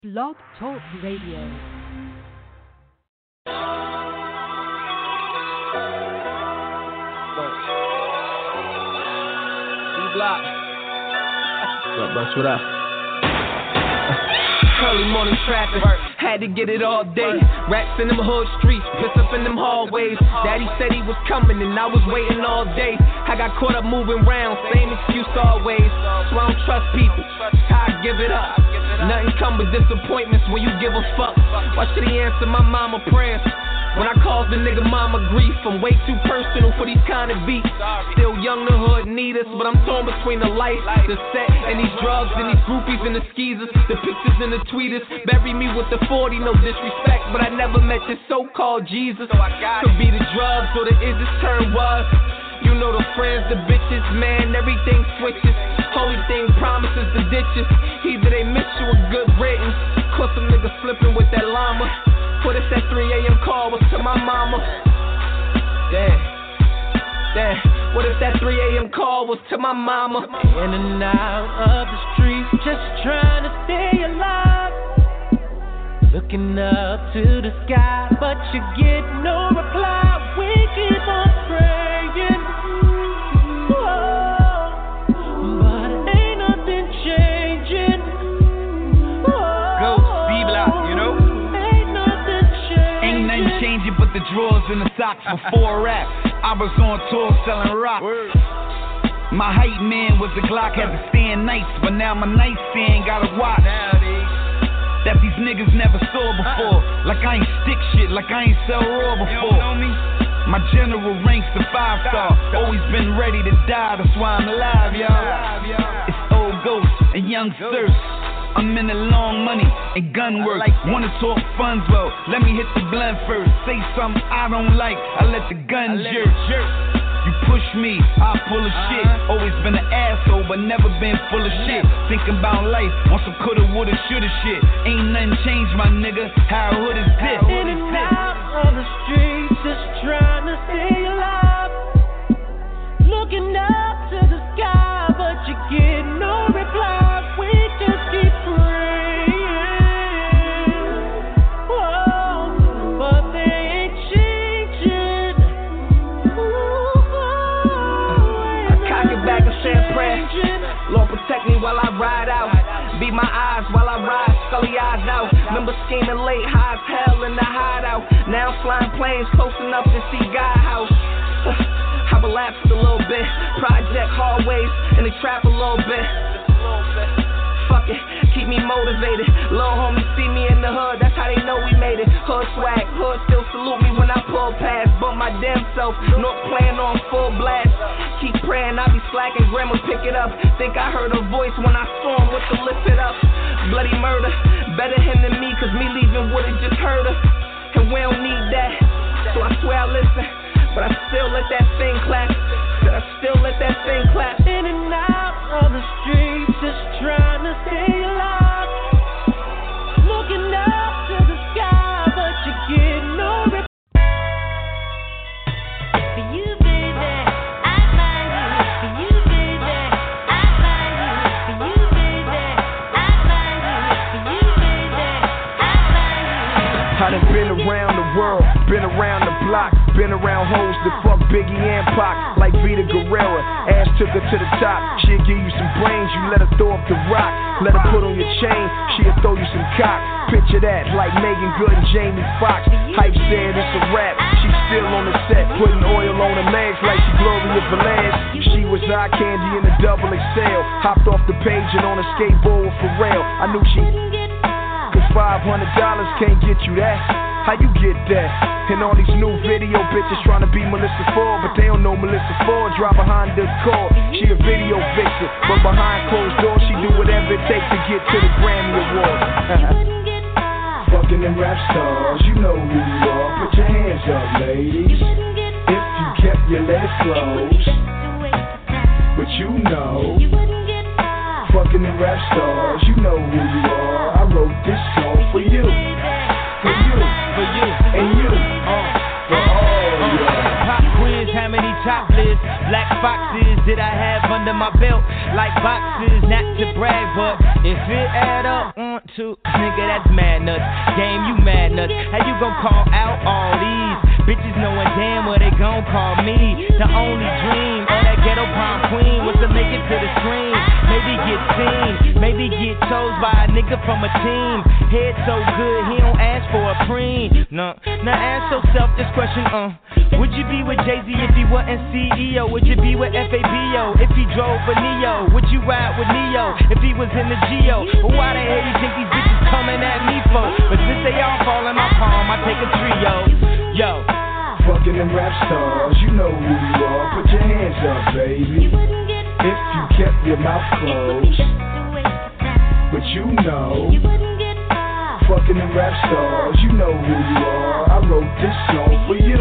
Blog Talk Radio. D-Block. What up? Early morning traffic, had to get it all day. Rats in them hood streets, piss up in them hallways. Daddy said he was coming and I was waiting all day. I got caught up moving round, same excuse always. So I don't trust people, I give it up. Nothing come with disappointments when you give a fuck. Why should he answer my mama prayers? When I called the nigga mama grief, I'm way too personal for these kind of beats. Still young, the hood need us, but I'm torn between the life, the set, and these drugs, and these groupies and the skeezers, the pictures and the tweeters. Bury me with the 40, no disrespect, but I never met this so-called Jesus. Could be the drugs or the is this turn was. You know the friends, the bitches, man, everything switches. Holy thing promises the ditches. Either they miss you or good riddance. Cause some niggas flipping with that llama. What if that 3 a.m. call was to my mama? Damn. What if that 3 a.m. call was to my mama? In and out of the streets, just trying to stay alive. Looking up to the sky, but you get no reply. We keep on praying. But ain't nothing changing. Go, D-Block, you know? Ain't nothing changing but the drawers and the socks before rap. I was on tour selling rock. My hype man was a Glock, had to stand nice, but now my nightstand got a watch that these niggas never saw before. Like I ain't stick shit, like I ain't sell raw before. My general ranks a 5-star, always been ready to die, that's why I'm alive, y'all. It's old Ghost and Young Thirst. I'm in the long money and gun work. Wanna talk funds, well, let me hit the blunt first. Say something I don't like, I let the gun jerk. You push me, I pull a shit. Always been an asshole, but never been full of shit. Thinking about life, want some coulda, woulda, shoulda shit. Ain't nothing changed, my nigga. How hood is this? In and out of the streets, just trying to stay alive. Looking up to the sky, but you get no reply. We just keep praying. Whoa, but they ain't changing. I cock it back and say a prayer. Lord protect me while I ride out. Beat my eyes while I ride, scully eyes out. Remember scheming late, high as hell in the hideout. Now flying planes close enough to see God house. I relaxed a little bit, project hallways, and they trap a little bit. Fuck it, keep me motivated. Little homies see me in the hood, that's how they know we made it. Hood swag, hood still salute me when I pull past. But my damn self, not playing on full blast. Keep praying, I be slacking, grandma pick it up. Think I heard her voice when I saw him with the lift it up. Bloody murder, better him than me, cause me leaving would've just hurt her. And we don't need that, so I swear I listen. But I still let that thing clap. Said I still let that thing clap. In and out of the streets, just trying to stay alive. Looking up to the sky, but you get no reply. For you, baby, I find you. For you, baby, I find you. For you, baby, I find you. For you, baby, I find you. I done been around the world, been around the block. Been around hoes that fuck Biggie and Pac, like Vita Guerrera. Ass took her to the top. She'll give you some brains, you let her throw up the rock. Let her put on your chain, she'll throw you some cock. Picture that, like Megan Good and Jamie Foxx. Hype said it's a rap, she's still on the set, putting oil on her legs like she Gloria Velez. She was eye candy in the double XL. Hopped off the page and on a skateboard with Pharrell. I knew she, cause $500 can't get you that. How you get that? And all these new video bitches trying to be Melissa Ford, but they don't know Melissa Ford. Drive behind the car, she a video vixen, but behind closed doors she do whatever it takes to get to the Grammy Awards. Fucking them rap stars, you know who you are. Put your hands up, ladies. If you kept your legs closed, but you know. Fucking them rap stars, you know who you are. I wrote this song for you. For you, and you, for all you. Pop quiz, how many topless black foxes did I have under my belt? Like boxes, not to brag, but if it add up too? Nigga, that's mad nuts. Game, you mad nuts. How you gon' call out all these bitches knowing damn well they gon' call me? The only dream of that ghetto prom queen was to make it to the screen. Maybe get seen, maybe get chose by a nigga from a team. Head so good, he don't ask for a preen. No, now ask yourself this question, would you be with Jay-Z if he wasn't CEO? Would you be with FABO if he drove a Neo? Would you ride with Neo if he was in the Geo? Why the hell you think these bitches coming at me for? But since they all fall in my palm, I take a trio. Yo. Fucking them rap stars, you know who you are. Put your hands up, baby. If you kept your mouth closed, but you know. Fucking them rap stars, you know who you are. I wrote this song for you,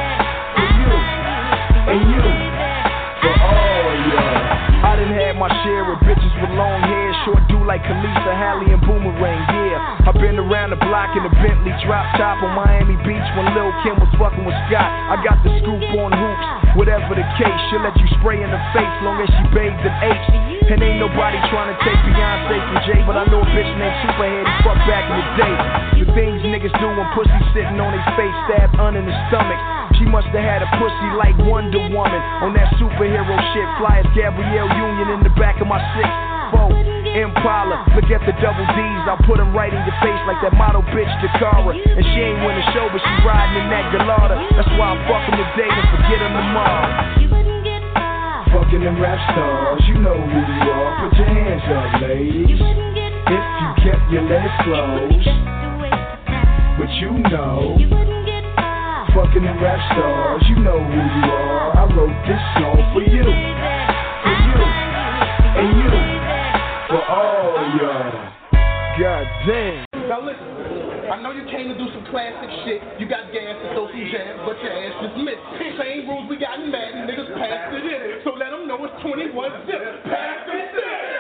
and you, for all y'all. I done had my share of bitches with long hair, short do like Khaleesa, Halle, and Boomerang, yeah. I've been around the block in a Bentley drop top on Miami Beach when Lil' Kim was fucking with Scott. I got the scoop on hoops, whatever the case. She'll let you spray in the face long as she bathed in H. And ain't nobody trying to take Beyonce from Jay, but I know a bitch named Superhead he fucked back in the day. The things niggas do when pussy sitting on their face, stabbed in the stomach. She must have had a pussy like Wonder Woman on that superhero shit. Fly as Gabrielle Union in the back of my 6'4" Impala. Look at the double D's, I'll put them right in your face like that model bitch Takara. And she ain't win the show, but she riding in that Gallardo. That's why I'm fucking today and forget them tomorrow. Fucking them rap stars, you know who you are. Put your hands up, ladies. If you kept your legs closed, but you know. Fucking them rap stars, you know who you are. I wrote this song for you, and you, for all y'all. God damn. Now listen, I know you came to do some classic shit. You got gas to throw some jabs, but your ass just missed. Same rules we got in Madden, niggas passed it in. So let them know it's 21 zip. Pass it in.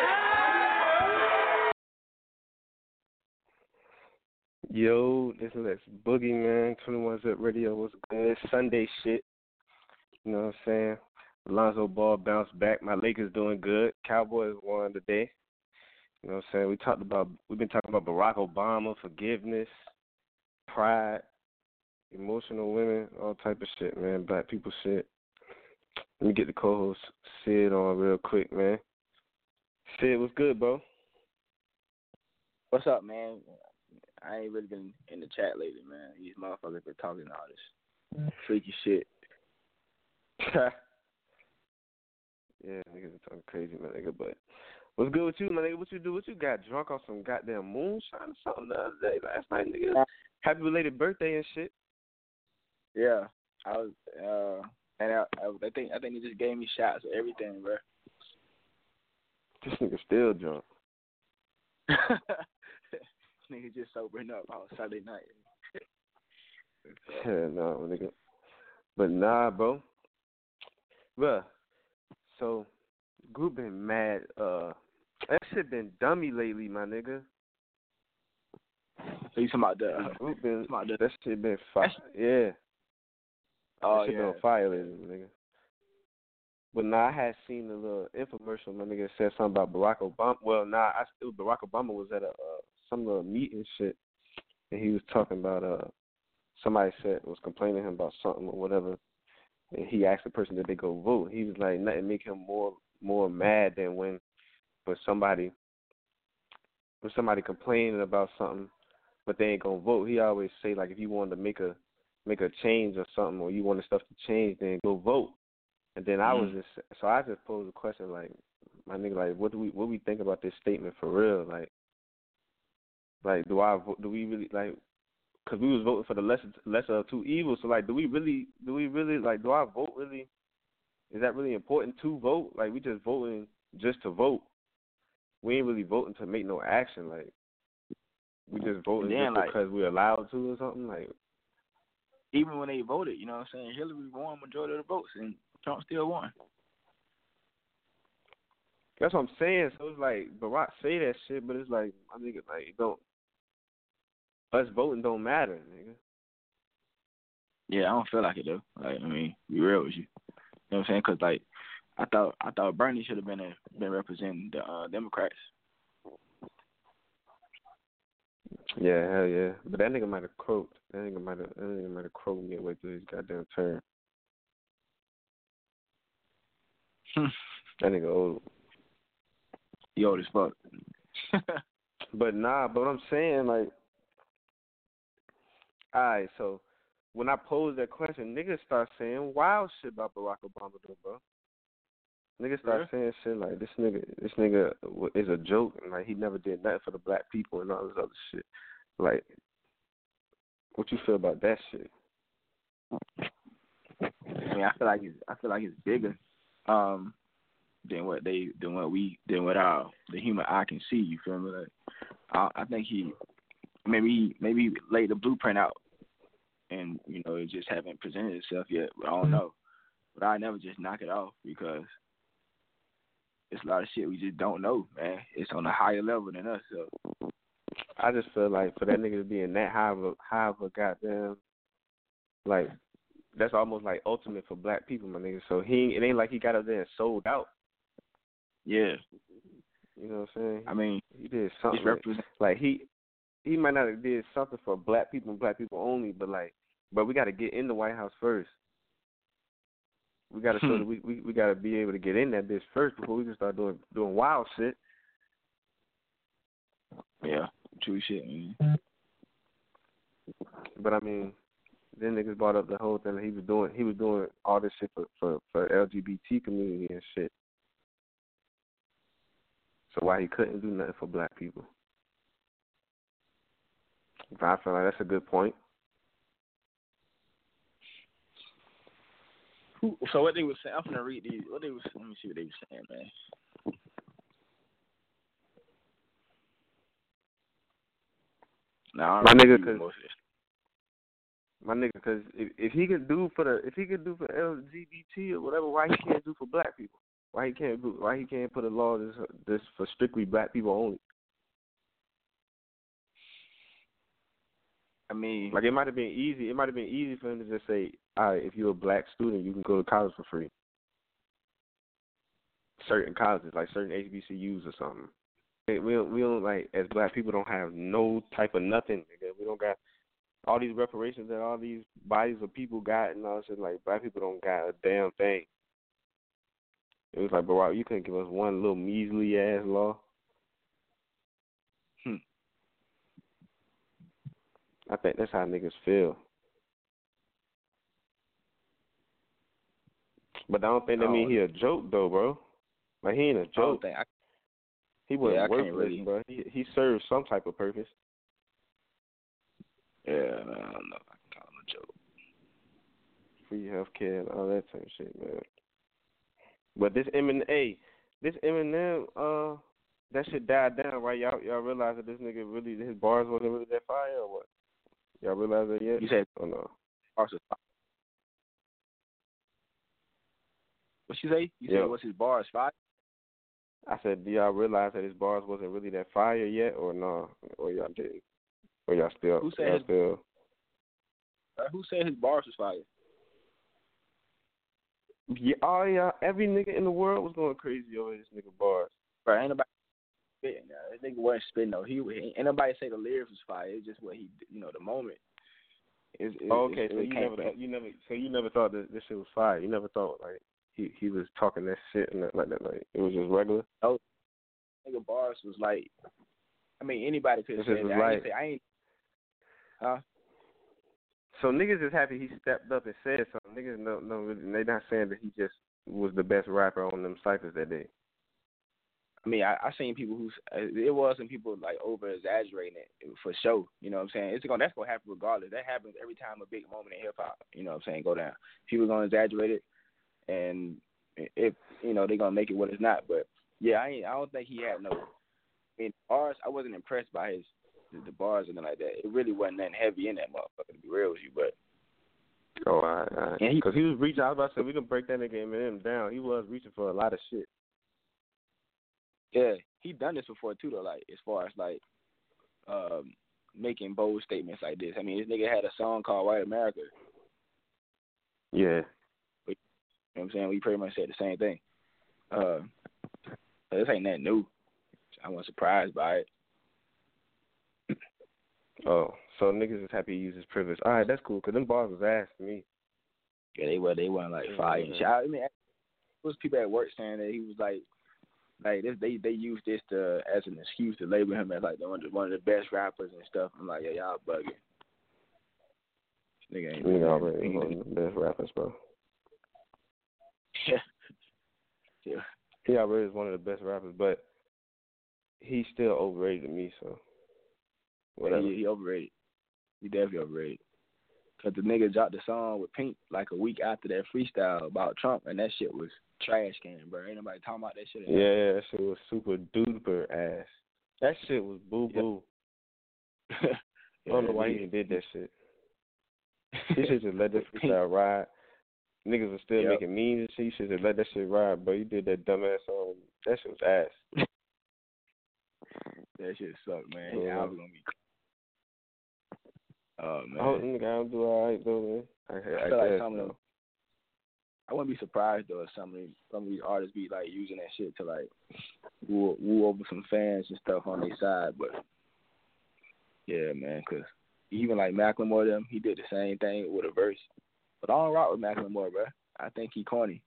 Yo, this is Boogie, man. 21 Zip Radio was good. Sunday shit. You know what I'm saying? Lonzo Ball bounced back. My Lakers doing good. Cowboys won today. You know what I'm saying? We've been talking about Barack Obama, forgiveness, pride, emotional women, all type of shit, man. Black people shit. Let me get the co-host Sid on real quick, man. Sid, what's good, bro? What's up, man? I ain't really been in the chat lately, man. These motherfuckers been talking all this freaky shit. Yeah, niggas are talking crazy, my nigga, but what's good with you, my nigga? What you do? What you got drunk on some goddamn moonshine or something the other day, last night, nigga? Happy belated birthday and shit. Yeah, I was, and I think he just gave me shots of everything, bro. This nigga still drunk. Nigga just sobering up on Sunday night. Yeah, no, nigga. But nah, bro. Bruh, so group been mad. That shit been dummy lately, my nigga. So you talking about the group been that shit been fire. Yeah. Oh, that shit been on fire lately, nigga. But nah, I had seen a little infomercial, my nigga said something about Barack Obama. Well, Barack Obama was at some little meeting shit, and he was talking about somebody was complaining to him about something or whatever, and he asked the person did they go vote. He was like, nothing make him more mad than when somebody complaining about something, but they ain't gonna vote. He always say like if you wanted to make a change or something, or you wanted stuff to change, then go vote. And then I just posed a question like, my nigga, like what we think about this statement for real, like do we really like, because we was voting for the lesser of two evils, so like do we really like, do our vote really, is that really important to vote? Like we just voting just to vote. We ain't really voting to make no action, like we just voting just like, because we're allowed to or something, like. Even when they voted, you know what I'm saying, Hillary won majority of the votes and Trump still won. That's what I'm saying. So it's like Barack say that shit, but it's like, I think us voting don't matter, nigga. Yeah, I don't feel like it though. Like, I mean, be real with you. You know what I'm saying? Because like, I thought Bernie should have been representing the Democrats. Yeah, hell yeah. But that nigga might have croaked. That nigga might have croaked midway through his goddamn turn. That nigga old. He old as fuck. But what I'm saying, like, alright, so when I pose that question, niggas start saying wild shit about Barack Obama, though, bro. Niggas start saying shit like this nigga is a joke, and like he never did nothing for the black people and all this other shit. Like, what you feel about that shit? I mean, I feel like it's bigger than what the human eye can see. You feel me? Like, I think he maybe laid the blueprint out, and you know it just haven't presented itself yet. I don't know, but I never just knock it off because it's a lot of shit we just don't know, man. It's on a higher level than us. So I just feel like for that nigga to be in that high of a goddamn, like, that's almost like ultimate for black people, my nigga. So it ain't like he got up there and sold out. Yeah. You know what I'm saying? I mean, he did something like he might not have did something for black people and black people only, but we got to get in the White House first. We got to show that we got to be able to get in that bitch first before we can start doing wild shit. Yeah, true shit, man. But I mean, then niggas brought up the whole thing that he was doing all this shit for LGBT community and shit. So why he couldn't do nothing for black people? But I feel like that's a good point. So what they were saying, I'm gonna read these. Let me see what they were saying, man. My nigga, because if he could do for LGBT or whatever, why he can't do for black people? Why he can't put a law this for strictly black people only? I mean, like, it might have been easy. It might have been easy for him to just say, all right, if you're a black student, you can go to college for free. Certain colleges, like certain HBCUs or something. We don't like, as black people, don't have no type of nothing. We don't got all these reparations that all these bodies of people got and all that shit. Like, black people don't got a damn thing. It was like, bro, you couldn't give us one little measly ass law. I think that's how niggas feel. But I don't think that mean he a joke, though, bro. Like, he ain't a joke. He wasn't worthless, bro. He served some type of purpose. Yeah, man, I don't know if I can call him a joke. Free healthcare and all that type of shit, man. But this Eminem, that shit died down, right? Y'all realize that this nigga really, his bars wasn't really that fire or what? Y'all realize that yet? You said, oh no. Bars was fire. What you say? You said, what's his bars fire? I said, do y'all realize that his bars wasn't really that fire yet, or no? Or y'all didn't? Or y'all still? Who said his bars was fire? Yeah, every nigga in the world was going crazy over his nigga bars. Bro, ain't nobody spitting. This nigga wasn't spitting though. Ain't nobody say the lyrics was fire. It's just what he, the moment. So you never thought that this shit was fire. You never thought like he was talking that shit and like that. Like, it was just regular. Oh, nigga, bars was like, I mean, anybody could say that. I ain't. Huh? So niggas is happy he stepped up and said something. Niggas no, they not saying that he just was the best rapper on them cyphers that day. I mean, I seen people it wasn't people like over exaggerating it for show. You know what I'm saying? That's gonna happen regardless. That happens every time a big moment in hip hop. You know what I'm saying? Go down. People gonna exaggerate it, and if they're gonna make it what it's not. But yeah, I don't think he had no. I mean, bars. I wasn't impressed by the bars and like that. It really wasn't nothing heavy in that motherfucker, to be real with you, but. Oh, all right. Because he was reaching. I was about to say, we can break that nigga Eminem down. He was reaching for a lot of shit. Yeah, he done this before too, though. Like, as far as like making bold statements like this. I mean, this nigga had a song called "White America." Yeah. But, you know what I'm saying? We pretty much said the same thing. This ain't nothing new. I wasn't surprised by it. Oh, so niggas is happy to use his privilege. All right, that's cool. Cause them bars was ass to me. Yeah, they weren't like fire and shit. I mean, there was people at work saying that he was like this, they used this as an excuse to label him as like one of the best rappers and stuff. I'm like, yeah, y'all bugging. Nigga ain't already one of the best rappers, bro. Yeah. He already is one of the best rappers, but he's still overrated to me. So whatever. He overrated. He definitely overrated. Cause the nigga dropped the song with Pink like a week after that freestyle about Trump, and that shit was trash can, bro. Ain't nobody talking about that shit. Yeah, that shit was super duper ass. That shit was boo boo. Yeah. I don't know why he even did that shit. He should just let that freestyle ride. Niggas are still making memes and shit. You should just let that shit ride, bro. You did that dumbass song. That shit was ass. That shit sucked, man. Yeah, I was gonna be. Oh man. I hope nigga don't do alright though, man. I feel like some of them. I wouldn't be surprised though if some of these artists be like using that shit to like woo over some fans and stuff on their side, but yeah, man, cause even like Macklemore them, he did the same thing with a verse. But I don't rock with Macklemore, bro. I think he corny.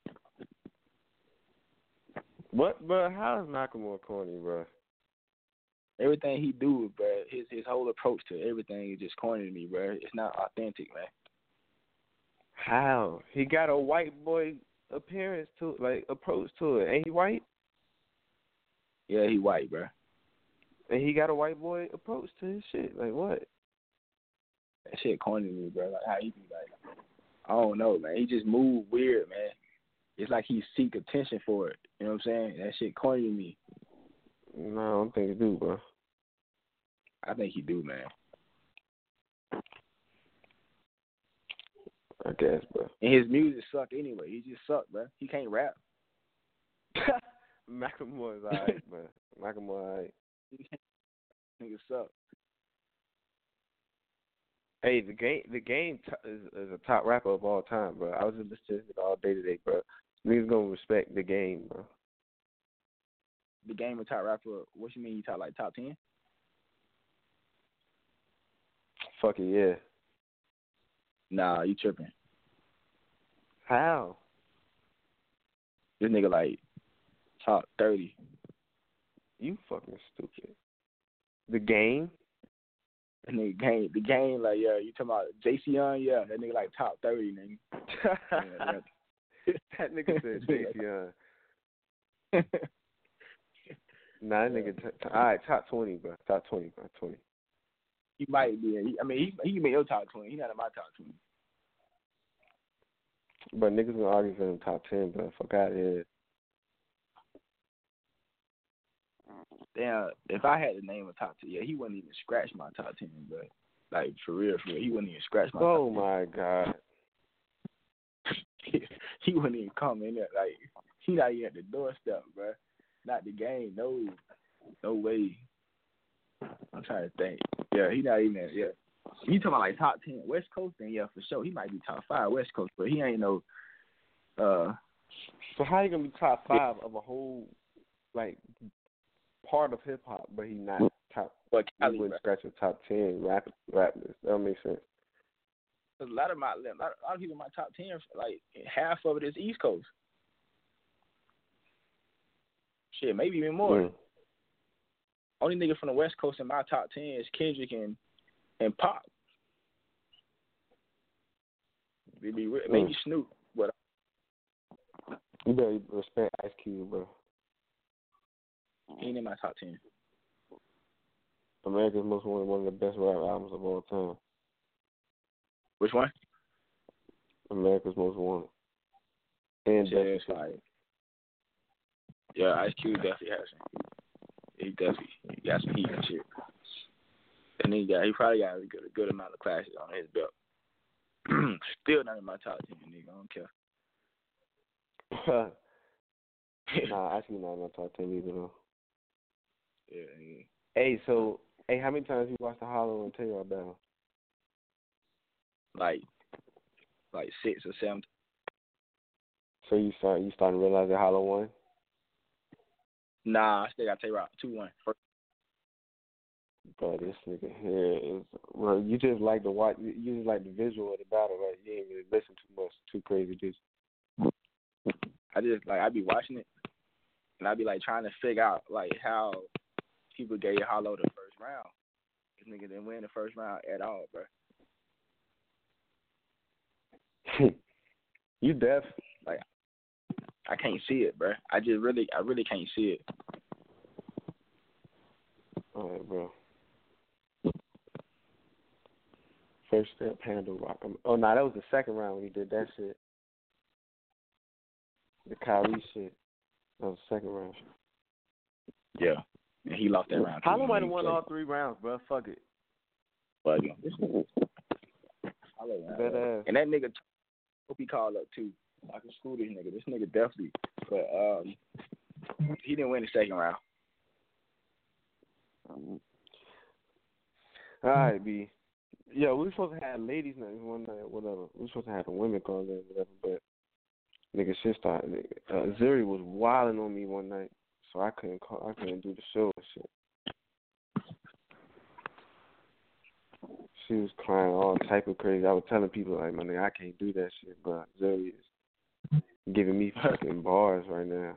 What, bro? How is Macklemore corny, bro? Everything he do, bro, his whole approach to everything is just corny to me, bro. It's not authentic, man. How? He got a white boy appearance to like approach to it. Ain't he white? Yeah, he white, bro. And he got a white boy approach to his shit. Like what? That shit corny to me, bro. Like how he be like, I don't know, man. He just move weird, man. It's like he seek attention for it. You know what I'm saying? That shit corny to me. No, I don't think he do, bro. I think he do, man. I guess, bro. And his music suck anyway. He just suck, bro. He can't rap. Macklemore's alright, bro. Macklemore alright. Nigga suck. Hey, the game is a top rapper of all time, bro. I was just listening to it all day today, bro. Niggas gonna respect the game, bro. The game of top rapper? What you mean? You top 10? Fuck it, yeah. Nah, you tripping. How? This nigga like top 30. You fucking stupid. The game? And the game, like, yeah, you talking about JC Young? Yeah, that nigga like top 30, nigga. That nigga said JC Young. Nah, that nigga, all right, top 20, bro. Top 20, bro, 20. He might be. He can make your top 20. He's not in my top 20. But niggas gonna argue for him top 10, bro. Fuck out of here. Damn, if I had to name a top 10, yeah, he wouldn't even scratch my top 10, bro. Like, for real, he wouldn't even scratch my top 10. Oh, my God. He wouldn't even come in there. Like, he not even at the doorstep, bro. Not the game. No way. I'm trying to think. Yeah, he not even there. Yeah. You talking about like top 10 West Coast? Then yeah, for sure. He might be top 5 West Coast, but he ain't no. So how you gonna be top 5 of a whole like part of hip hop, but he not top? What he wouldn't scratch the top 10 rappers. That don't make sense. Cause a lot of people in my top 10, like half of it is East Coast. Shit, maybe even more. Only nigga from the West Coast in my top 10 is Kendrick and Pop. Maybe Snoop, but you better respect Ice Cube, bro. He ain't in my top 10. America's Most Wanted, one of the best rap albums of all time. Which one? America's Most Wanted. And it's like, yeah, Ice Cube definitely has some. He definitely got some heat and shit. And he probably got a good amount of classes on his belt. Still not in my top 10, nigga. I don't care. Nah, actually not in my top 10 either, though. Yeah. Hey, how many times you watched the Hollow and Taylor battle? Like 6 or 7. So you starting to realize that Hollow won? Nah, I still got Tay-Rock 2-1. Bro, this nigga here is well. You just like to watch. You just like the visual of the battle, right? You ain't really listen too much. Too crazy, bitch. I be watching it, and I be like trying to figure out like how people gave Hollow the first round. This nigga didn't win the first round at all, bro. You deaf? Like, I can't see it, bro. I really can't see it. All right, bro. First step, handle rock. Oh, no, that was the second round when he did that shit. The Kyrie shit. That was the second round. Yeah, and he lost that round. Hollow might have won all 3 rounds, bro. Fuck it. But and that nigga, hope he called up too. I can screw this nigga. This nigga definitely, but he didn't win the second round. All right, B. Yeah, we were supposed to have ladies' night one night, whatever. We were supposed to have the women call in, whatever, but nigga shit started. Zuri was wilding on me one night, so I couldn't do the show and shit. She was crying all type of crazy. I was telling people, like, my nigga, I can't do that shit, but Zuri is giving me fucking bars right now.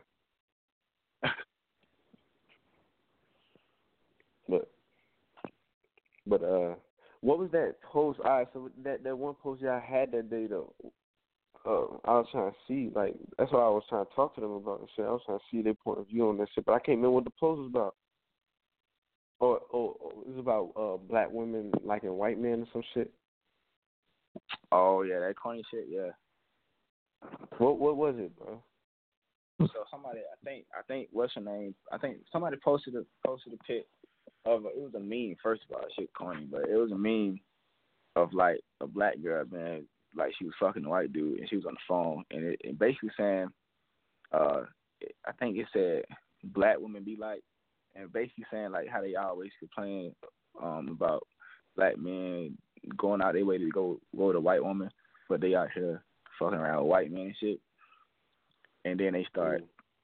But what was that post? All right, so that one post y'all had that day though. I was trying to see, like, that's what I was trying to talk to them about and shit. I was trying to see their point of view on that shit, but I can't remember what the post was about. Or it was about black women liking white men or some shit. Oh yeah, that corny shit. Yeah. What was it, bro? So somebody, I think what's her name? I think somebody posted a pic of it was a meme. First of all, shit corny, but it was a meme of like a black girl, man, like she was fucking a white dude, and she was on the phone, and it basically saying, I think it said black women be like, and basically saying like how they always complain about black men going out their way to go to white women, but they out here fucking around with white men and shit. And then they start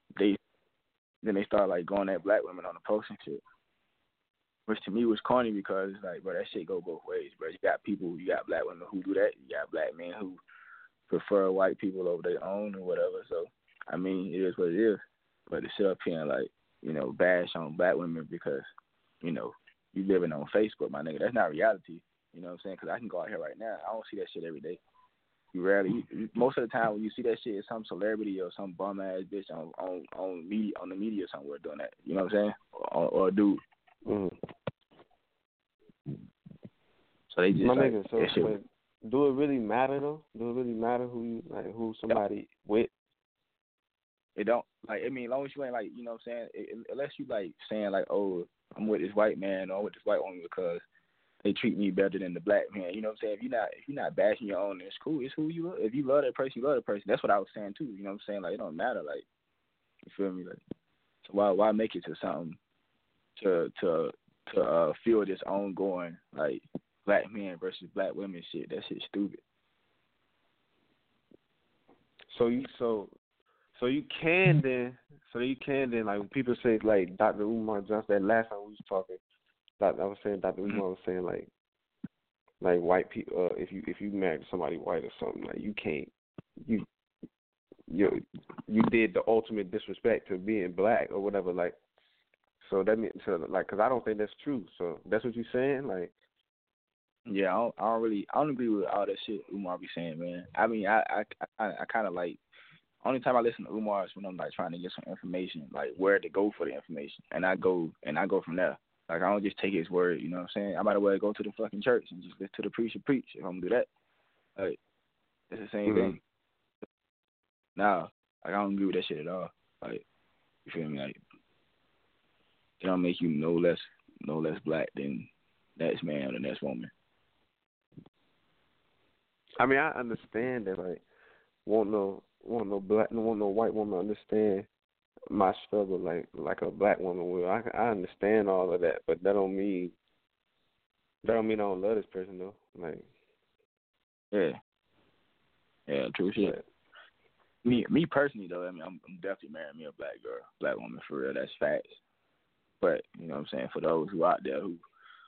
like going at black women on the post and shit. Which to me was corny because it's like, bro, that shit go both ways, bro. You got black women who do that, you got black men who prefer white people over their own or whatever. So I mean, it is what it is. But to sit up here and like, you know, bash on black women because, you know, you living on Facebook, my nigga, that's not reality. You know what I'm saying? Because I can go out here right now, I don't see that shit every day. You rarely, most of the time when you see that shit, it's some celebrity or some bum ass bitch on the media somewhere doing that. You know what I'm saying? Or a dude. Mm. So they just my like, nigga. So do it really matter though? Do it really matter who somebody with? It don't. Like, I mean, as long as you ain't like, you know what I'm saying? Unless you like saying like, oh, I'm with this white man or I'm with this white woman because they treat me better than the black man. You know what I'm saying? If you're not bashing your own, it's cool. It's who you love. If you love that person, you love that person. That's what I was saying too. You know what I'm saying? Like, it don't matter. Like, you feel me? Like, so why make it to something to feel this ongoing like black men versus black women shit? That shit's stupid. So you can then like when people say like Dr. Umar Johnson, that last time we was talking, I was saying Dr. Umar was saying like white people, if you married somebody white or something, like you can't, you did the ultimate disrespect to being black or whatever, like, so that means, so like, because I don't think that's true. So that's what you're saying, like. Yeah, I don't agree with all that shit Umar be saying, man. I mean, I kind of like, only time I listen to Umar is when I'm like trying to get some information, like where to go for the information, and I go from there. Like, I don't just take his word, you know what I'm saying? I might as well go to the fucking church and just listen to the preacher preach if I'm gonna do that. Like, it's the same thing. Nah, like, I don't agree with that shit at all. Like, you feel me? Like, it don't make you no less black than next man or the next woman. I mean, I understand that, like, won't no white woman understand my struggle like a black woman will. I understand all of that, but that don't mean I don't love this person though. Like, yeah, true shit. Me personally though, I mean, I'm definitely marrying me a black woman for real. That's facts. But you know what I'm saying, for those who out there who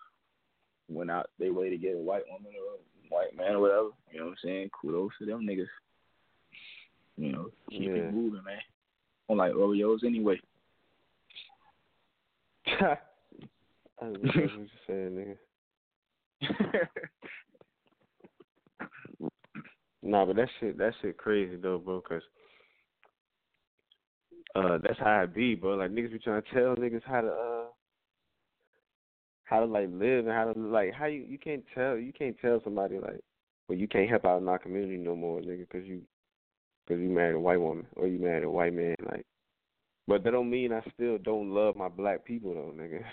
went out their way to get a white woman or a white man or whatever. You know what I'm saying? Kudos to them niggas. You know, keep it moving, man. I don't like Oreos anyway. I don't know what you're saying, nigga. Nah, but that shit crazy though, bro. Cause that's how it be, bro. Like niggas be trying to tell niggas how to like live and how to like how you can't tell somebody like, well, you can't help out in our community no more, nigga, cause you married a white woman or you married a white man, like. But that don't mean I still don't love my black people though, nigga.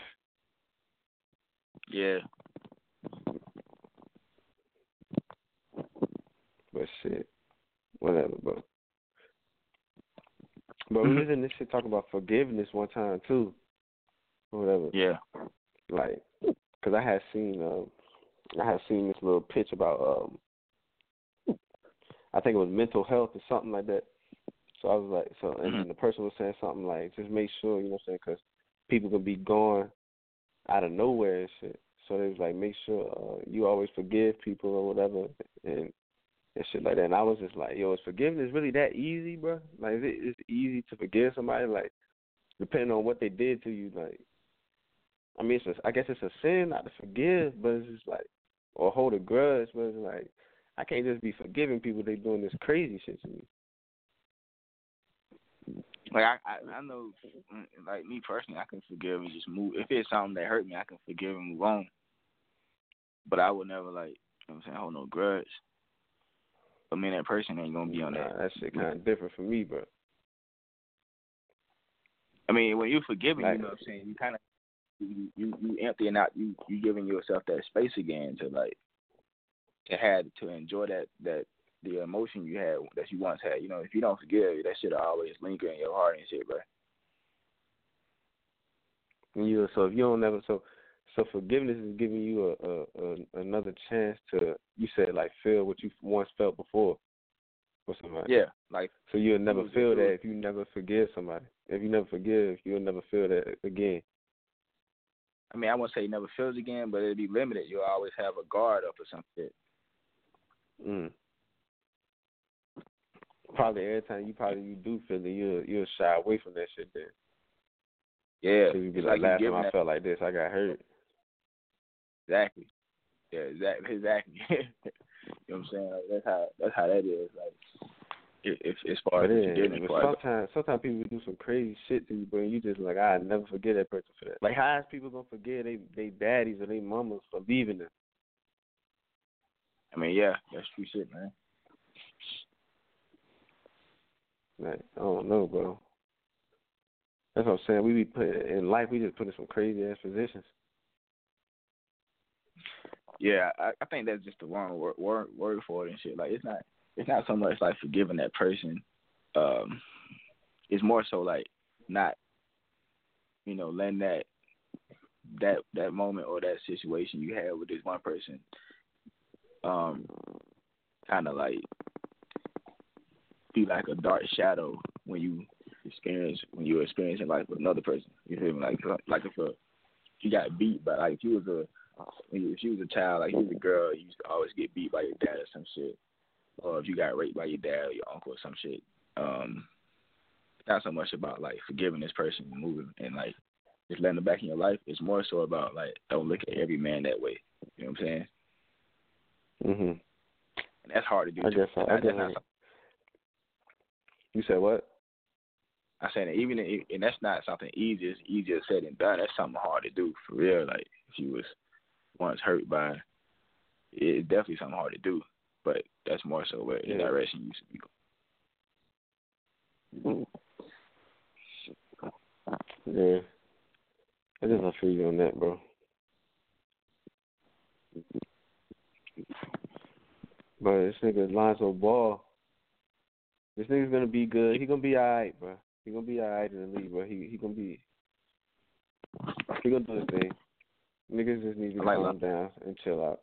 Yeah. But shit, whatever, bro. But we was in this shit talking about forgiveness one time too, or whatever. Yeah. Like, cause I had seen this little pitch about I think it was mental health or something like that. So I was like, and the person was saying something like, just make sure, you know what I'm saying, because people can be gone out of nowhere and shit. So they was like, make sure you always forgive people or whatever and shit like that. And I was just like, yo, is forgiveness really that easy, bro? Like, it's easy to forgive somebody, like, depending on what they did to you, like, I mean, I guess it's a sin not to forgive, but it's just like, or hold a grudge, but it's like, I can't just be forgiving people they doing this crazy shit to me. Like, I know, like, me personally, I can forgive and just move. If it's something that hurt me, I can forgive and move on. But I would never, like, you know what I'm saying, hold no grudge. I mean, that person ain't going to be on that. That shit kind of different for me, bro. I mean, when you're forgiving, you know what I'm saying, you kind of, you emptying out, you giving yourself that space again to, like, to enjoy that the emotion you had, that you once had. You know, if you don't forgive, that shit will always linger in your heart and shit, bro. So if you don't never, so forgiveness is giving you another chance to, you said, like, feel what you once felt before or somebody. Yeah, like. So you'll never feel that if you never forgive somebody. If you never forgive, you'll never feel that again. I mean, I won't say never feels again, but it'll be limited. You'll always have a guard up or some shit. Probably every time you do feel it, you'll shy away from that shit then. Yeah. So you be like, last time I felt like this, I got hurt. Exactly. Yeah, exactly. You know what I'm saying? Like, that's how that is. Like, if as far as forgiveness. Sometimes people do some crazy shit to you, but you just like, I never forget that person for that. Like, how is people gonna forget they daddies or they mamas for leaving them? I mean, yeah, that's true shit, man. Like, I don't know, bro. That's what I'm saying. We be put in life. We just put in some crazy ass positions. Yeah, I think that's just the wrong word for it and shit. Like, it's not so much like forgiving that person. It's more so like not, you know, letting that moment or that situation you had with this one person, kind of like be like a dark shadow when you're experiencing life with another person. You feel me? Like if you got beat by, like, if you was a child, like you was a girl, you used to always get beat by your dad or some shit, or if you got raped by your dad or your uncle or some shit. It's not so much about like forgiving this person and moving and like just letting them back in your life. It's more so about like, don't look at every man that way. You know what I'm saying? Mhm. And that's hard to do. I guess so. You said what? I said that and that's not something easy. It's easier said than done. That's something hard to do for real. Like, if you was once hurt by, it's definitely something hard to do. But that's more so where the direction you should be going. Yeah. I just feel you on that, bro. But this nigga Lonzo Ball, this nigga's gonna be good. He gonna be alright, bro. He gonna be alright in the league, bro. He gonna do his thing. Niggas just need to calm down and chill out.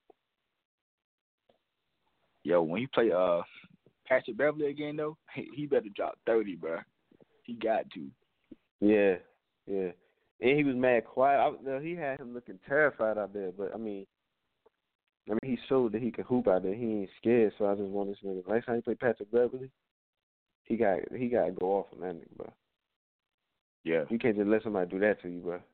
Yo, when he play Patrick Beverly again though, he better drop 30, bro. He got to. Yeah. And he was mad quiet. He had him looking terrified out there. But I mean, he showed that he could hoop out there. He ain't scared. So I just want this nigga. Next time he play Patrick Beverly, he got to go off on that nigga, bro. Yeah. You can't just let somebody do that to you, bro.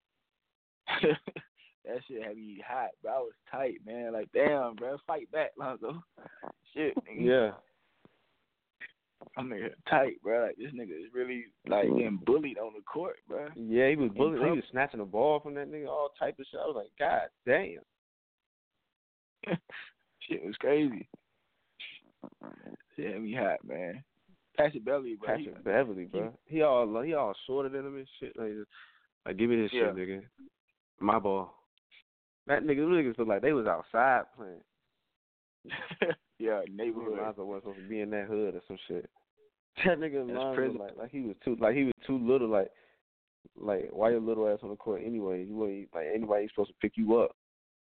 That shit had me hot, bro. I was tight, man. Like, damn, bro, fight back, Lonzo. Shit, nigga. Yeah. I'm tight, bro. Like, this nigga is really, like, getting bullied on the court, bro. Yeah, he was bullied. He was snatching the ball from that nigga, all type of shit. I was like, God damn. Shit was crazy. Shit had me hot, man. Patrick Beverly, bro. Beverly, bro. He all shorter than him and shit. Like give me this shit, nigga. My ball. That niggas look like they was outside playing. Yeah, neighborhood. Lonzo wasn't supposed to be in that hood or some shit. That nigga Lonzo like he was too little. Like why your little ass on the court anyway? You ain't like anybody supposed to pick you up.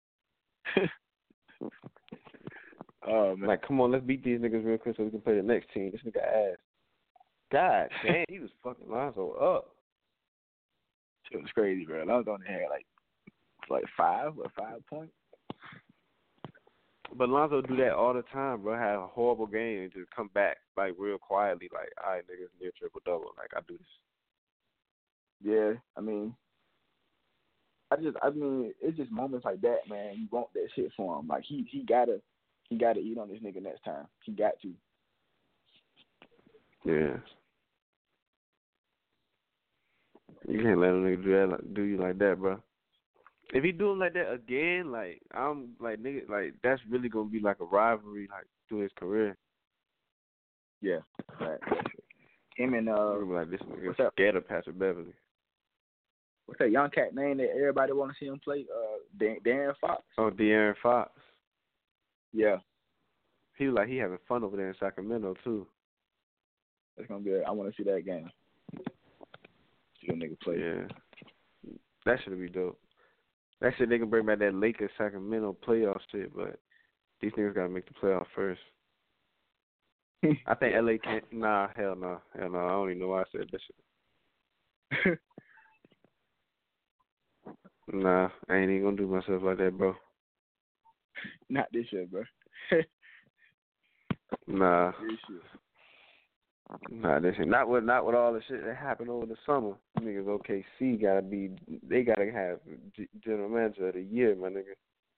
Oh man. Like, come on, let's beat these niggas real quick so we can play the next team. This nigga ass. God damn, he was fucking Lonzo up. Shit was crazy, bro. Lonzo only had like 5 points. But Lonzo do that all the time, bro. Have a horrible game and just come back like real quietly, like, all right, niggas, near triple double. Like, I do this. Yeah, I mean, it's just moments like that, man. You want that shit for him. Like he gotta eat on this nigga next time. He got to. Yeah. You can't let a nigga do you like that, bro. If he do him like that again, like I'm like nigga, like that's really gonna be like a rivalry, like through his career. Yeah, right. Him and like this nigga scared of Patrick Beverly. What's that young cat name that everybody want to see him play? De'Aaron Fox. Oh, De'Aaron Fox. Yeah. He was like he having fun over there in Sacramento too. That's gonna be. I want to see that game. See a nigga play. Yeah, that should be dope. That shit they can bring back that Lakers Sacramento playoff shit, but these niggas gotta make the playoff first. I think LA can't. Nah, hell no. I don't even know why I said that shit. Nah, I ain't even gonna do myself like that, bro. Not this shit, bro. Nah. This shit. Nah, this shit. Not with all the shit that happened over the summer. Niggas OKC gotta have general manager of the year, my nigga.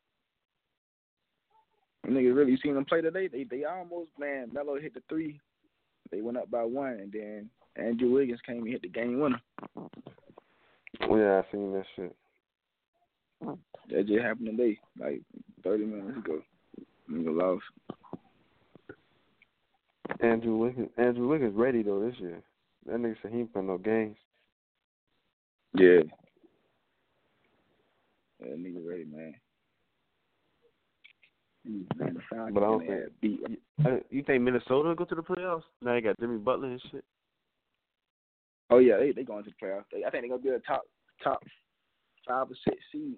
Niggas really seen them play today. They almost, man, Melo hit the 3. They went up by 1, and then Andrew Wiggins came and hit the game winner. Yeah, I seen that shit. That just happened today, like 30 minutes ago. Nigga lost. Andrew Wiggins ready though this year. That nigga said he ain't playing no games. Yeah. That nigga ready, man. But I don't think. You think Minnesota will go to the playoffs? Now they got Jimmy Butler and shit. Oh yeah, they going to the playoffs. I think they're gonna be a top 5 or 6 seed.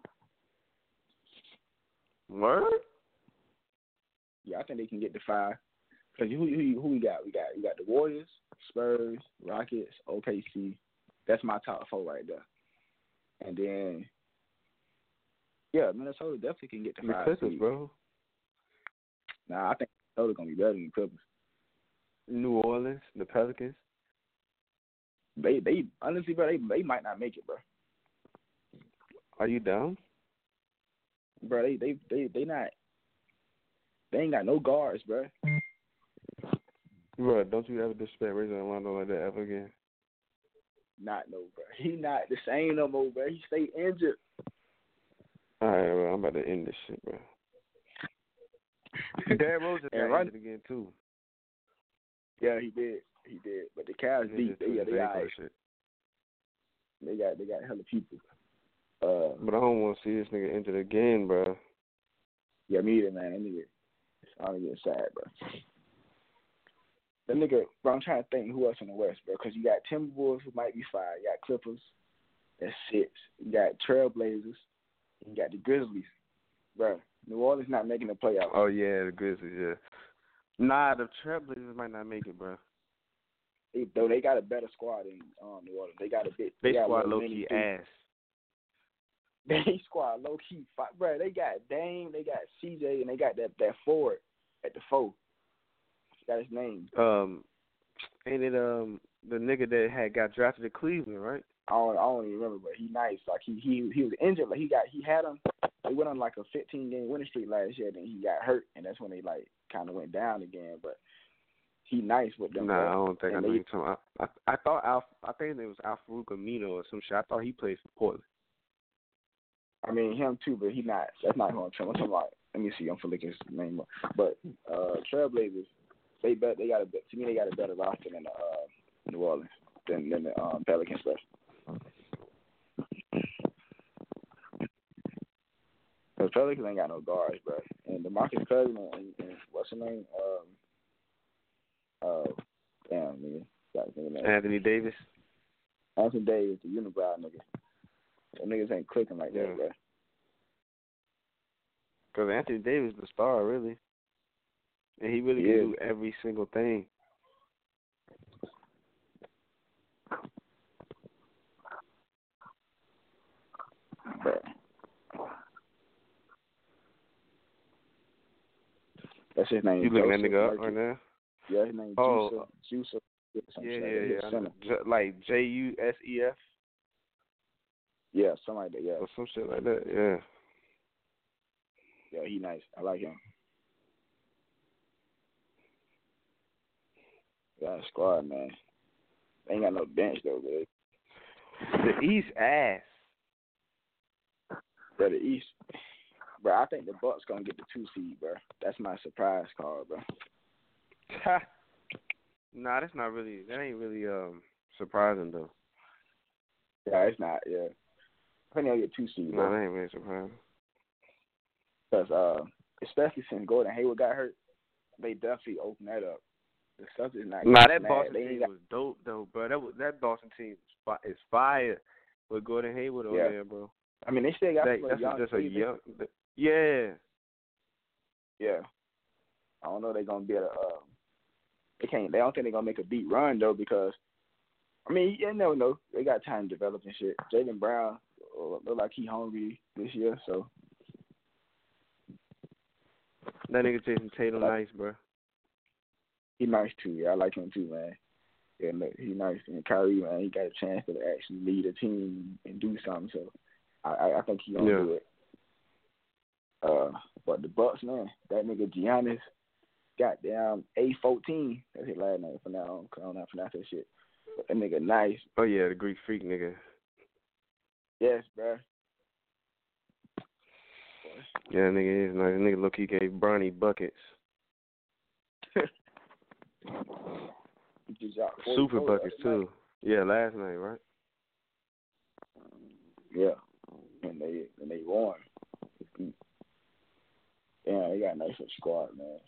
Word? Yeah, I think they can get to 5. Cause who we got? We got the Warriors, Spurs, Rockets, OKC. That's my top 4 right there. And then, yeah, Minnesota definitely can get to 5. The Clippers, bro. Nah, I think Minnesota gonna be better than the Clippers. New Orleans, the Pelicans. They honestly, bro, they might not make it, bro. Are you down? Bro, they not. They ain't got no guards, bro. Bro, don't you ever disrespect Rajon Rondo like that ever again? Not no, bro. He not the same no more, bro. He stay injured. All right, bro. I'm about to end this shit, bro. Derrick Rose got injured again too. Yeah, he did. But the Cavs deep. They got hella people. But I don't want to see this nigga injured again, bro. Yeah, me either, man. That nigga, I'm getting sad, bro. That nigga, bro, I'm trying to think who else in the West, bro. Because you got Timberwolves, who might be 5. You got Clippers, that's 6. You got Trailblazers. You got the Grizzlies, bro. New Orleans not making the playoffs. Oh, yeah, the Grizzlies, yeah. Nah, the Trailblazers might not make it, bro. Though they got a better squad than New Orleans. They got a bit. They squad low key ass. They squad low key, bro. They got Dame, they got CJ, and they got that forward at the 4. Got his name. Ain't it the nigga that had got drafted to Cleveland, right? I don't even remember, but he nice. Like he was injured. Like he had him. They went on like a 15-game winning streak last year, then he got hurt, and that's when they like kind of went down again. But he nice with them. Nah, I don't think I know you're talking about. I thought I think it was Al-Farouq Amino or some shit. I thought he played for Portland. I mean him too, but he not. That's not who I'm talking about. Let me see. I'm for looking his name up. But Trailblazers, they got a to me they got a better roster than New Orleans than the Pelicans. The Pelicans ain't got no guards, bro. And DeMarcus Cousins and what's his name? Damn, nigga. Anthony Davis. Anthony Davis, the unibrow nigga. Them niggas ain't clicking like that, bro. Because Anthony Davis is the star, really. And he really can do every single thing. But that's his name. You looking that nigga up right now? Yeah, his name Jusuf. Yeah. Like Jusef? Yeah, something like that, yeah. Or some shit like that, yeah. Yeah, he nice. I like him. Yeah, squad, man. They ain't got no bench, though, man. The East ass. Bro, the East. Bro, I think the Bucks gonna get the 2 seed, bro. That's my surprise call, bro. Nah, that's not really. That ain't really surprising though. Yeah, it's not. Yeah, I think they'll get 2 seed. Nah, that ain't really surprising. Because especially since Gordon Hayward got hurt, they definitely opened that up. The Celtics not. Nah, that Boston team was dope though, bro. That Boston team is fire with Gordon Hayward on there, bro. I mean, they still got that's a young. Yeah. Yeah. I don't know if they're gonna be able to. They don't think they're gonna make a deep run though, because I mean, you never know. They got time to develop and shit. Jaylen Brown look like he hungry this year, so. That nigga Jason Tatum nice, bro. He nice too. Yeah, I like him too, man. Yeah, he nice. And Kyrie, man, he got a chance to actually lead a team and do something. So I think he gonna do it. But the Bucks, man, that nigga Giannis, goddamn A14. That's his last name for now. I don't know how to pronounce that shit. But that nigga nice. Oh yeah, the Greek freak nigga. Yes, bro. Yeah, nigga is nice. Nigga look, he gave Bronny buckets. Super buckets too. Yeah, last night, right? Yeah, and they won. Yeah, they got a nice little squad, man.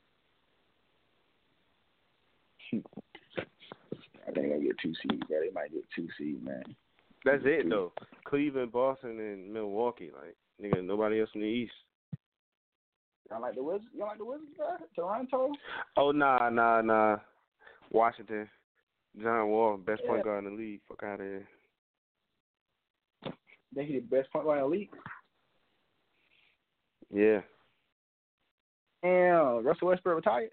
I think they'll get 2 seeds. Yeah, they might get 2 seeds, man. That's it though. Cleveland, Boston, and Milwaukee. Like, nigga, nobody else in the East. Y'all like the Wizards? Bro? Toronto? Oh nah. Washington. John Wall, best point guard in the league. Fuck out of here. Think he's the best point guard in the league? Yeah. Damn, Russell Westbrook retired?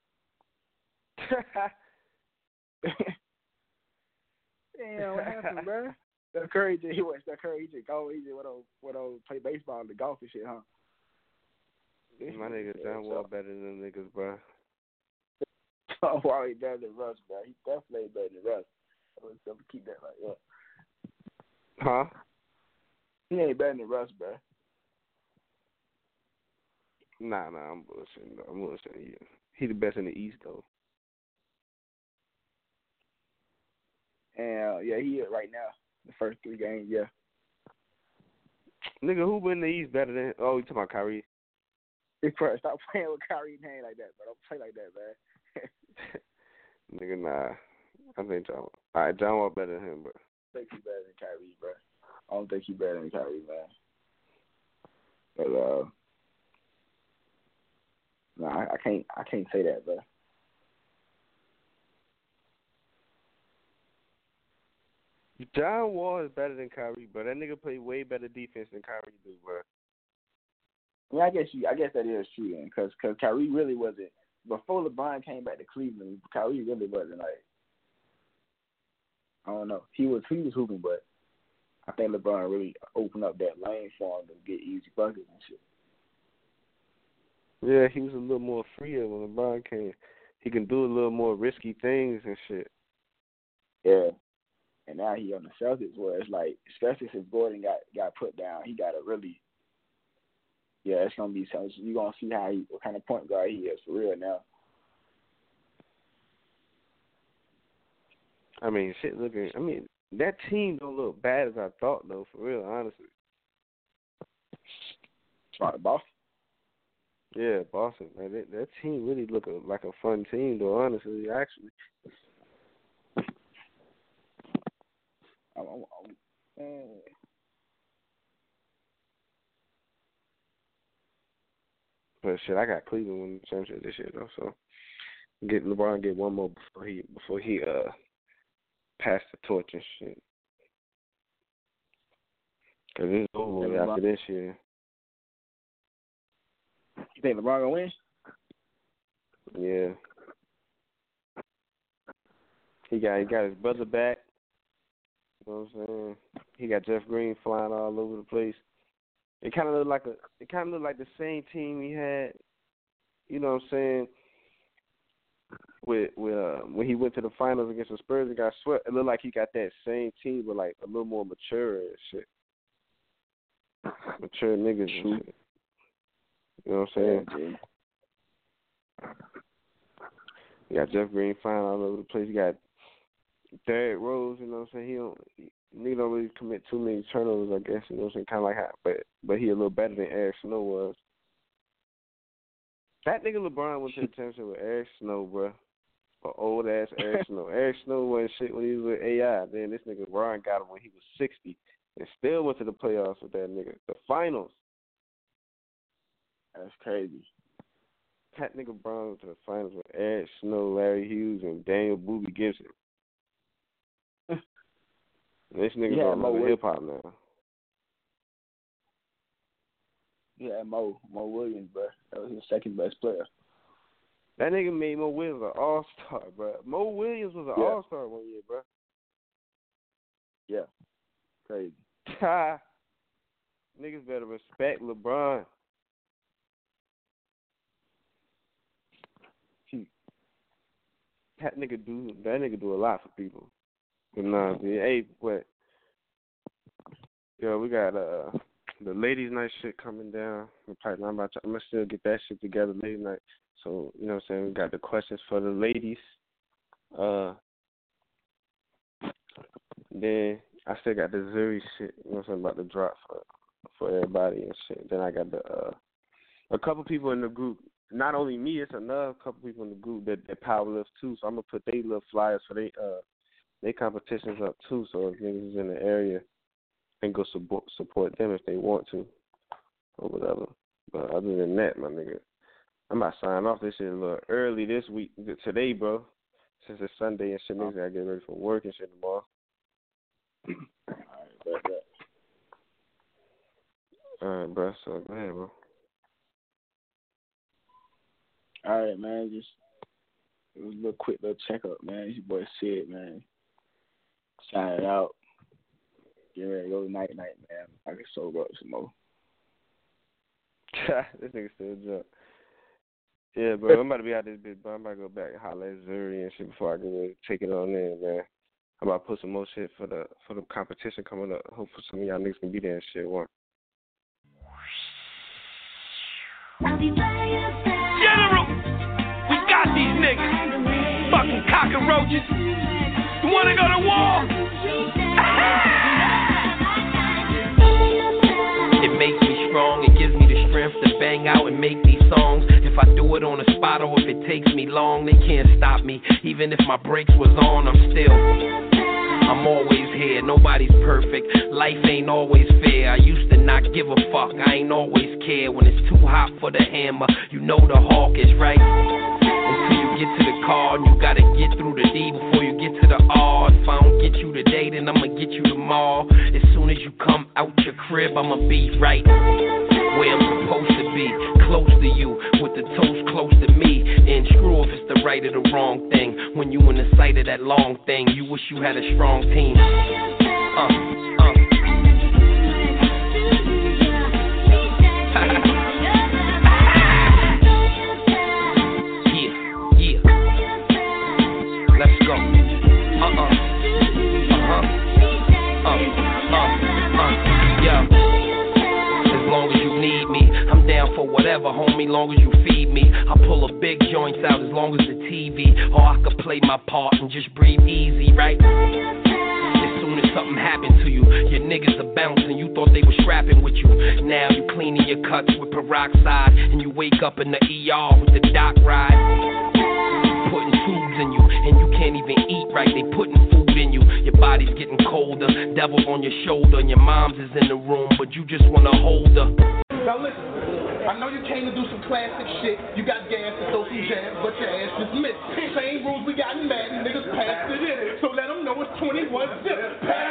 Damn, what happened, bro? Steph Curry just go. He just went on play baseball and the golf and shit, huh? My nigga John Wall better than them niggas, bro. John Wall ain't better than Russ, bro. He definitely ain't better than Russ. I was going to keep that like that. Huh? He ain't better than Russ, bro. Nah, I'm bullshitting. Yeah. He the best in the East, though. And, he is right now. The first 3 games, yeah. Nigga, who in the East better than... Oh, you talking about Kyrie? Stop playing with Kyrie name like that, bro. Don't play like that, man. Nigga, nah. I think John Wall. All right, John Wall better than him, bro. I think he's better than Kyrie, bro. I don't think he's better than Kyrie, man. But, no, I can't say that, bro. John Wall is better than Kyrie, but that nigga play way better defense than Kyrie do, bro. Yeah, I guess that is true then, because Kyrie really wasn't. Before LeBron came back to Cleveland, Kyrie really wasn't like. I don't know. He was hooping, but I think LeBron really opened up that lane for him to get easy buckets and shit. Yeah, he was a little more freer when LeBron came. He can do a little more risky things and shit. Yeah. And now he on the Celtics where it's like, especially since Gordon got put down, he got to really, it's going to be something. You're going to see what kind of point guard he is for real now. I mean, that team don't look bad as I thought, though, for real, honestly. Sorry, Boston? Yeah, Boston. Like, that team really look like a fun team, though, honestly, actually. But shit, I got Cleveland winning the championship this year, though, so LeBron get one more before he passed the torch and shit. Because it's over after this year. You think LeBron gonna win? Yeah. He got his brother back. You know what I'm saying? He got Jeff Green flying all over the place. It kind of looked like the same team he had. You know what I'm saying? With when he went to the finals against the Spurs and got swept, it looked like he got that same team, but like a little more mature and shit. Mature niggas and shit. You know what I'm saying? You got Jeff Green flying all over the place. You got Derrick Rose, you know what I'm saying? Nigga don't really commit too many turnovers, I guess, you know what I'm saying? Kind of like how, but he a little better than Eric Snow was. That nigga LeBron went to the championship with Eric Snow, bro. Or old ass Eric Snow. Eric Snow wasn't shit when he was with AI. Then this nigga LeBron got him when he was 60 and still went to the playoffs with that nigga. The finals. That's crazy. That nigga LeBron went to the finals with Eric Snow, Larry Hughes, and Daniel Boobie Gibson. This nigga doing hip hop now. Yeah, Mo Williams, bro. That was his second best player. That nigga made Mo Williams an all-star, bro. Mo Williams was an all-star one year, bro. Yeah, crazy. Niggas better respect LeBron. That nigga do a lot for people. But nah, hey, what? Yo, we got the ladies' night shit coming down. I'm gonna still get that shit together ladies' night. So, you know what I'm saying? We got the questions for the ladies. Then I still got the Zuri shit, you know what I'm saying, about to drop for everybody and shit. Then I got a couple people in the group. Not only me, it's another couple people in the group that power lift too. So I'm gonna put their little flyers for their competitions up too. So if niggas is in the area, and go support them if they want to, or whatever. But other than that, my nigga, I'm about to sign off this shit a little early this week, today, bro. Since it's Sunday and shit, niggas gotta get ready for work and shit tomorrow. Alright, bro. So go ahead, bro. All right, man. Just it was a quick little checkup, man. Your boy Sid, man. Signing out. Get ready to go night, man. I can sober up some more. This nigga still drunk. Yeah, bro. I'm about to be out this bitch, bro. I'm about to go back and holler at Zuri and shit before I get ready to take it on in, man. I'm about to put some more shit for the competition coming up. Hopefully some of y'all niggas can be there and shit. One. General, we got these niggas. Fucking cockroaches. You wanna go to war? It makes me strong, it gives me the strength to bang out and make these songs. If I do it on the spot or if it takes me long, they can't stop me. Even if my brakes was on, I'm always here, nobody's perfect. Life ain't always fair, I used to not give a fuck. I ain't always care when it's too hot for the hammer. You know the hawk is right until you get to the car, and you gotta get through the D before you get to the R. If I don't get you today, then I'ma get you tomorrow. As soon as you come out your crib, I'ma be right where I'm supposed to be, close to you, with the toes close to me. And screw if it's the right or the wrong thing. When you in the sight of that long thing, you wish you had a strong team. Let's go. Yeah. As long as you need me, I'm down for whatever, homie, long as you feed me. I pull a big joints out as long as the TV. Or I could play my part and just breathe easy, right? As soon as something happened to you, your niggas are bouncing. You thought they were scrapping with you. Now you cleaning your cuts with peroxide, and you wake up in the ER with the doc ride. Putting tubes in you, and you can't even eat right. They putting food in you. Your body's getting colder. Devil on your shoulder, and your mom's is in the room, but you just wanna hold her. Now listen, I know you came to do some classic shit. You got gas to throw some jabs, but your ass just missed. Same rules we got in Madden, niggas passed it in it. So let them know it's 21 zip.